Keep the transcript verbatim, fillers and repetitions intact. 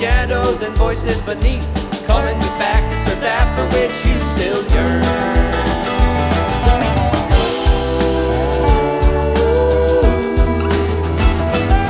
shadows and voices beneath, calling you back to serve that for which you still yearn.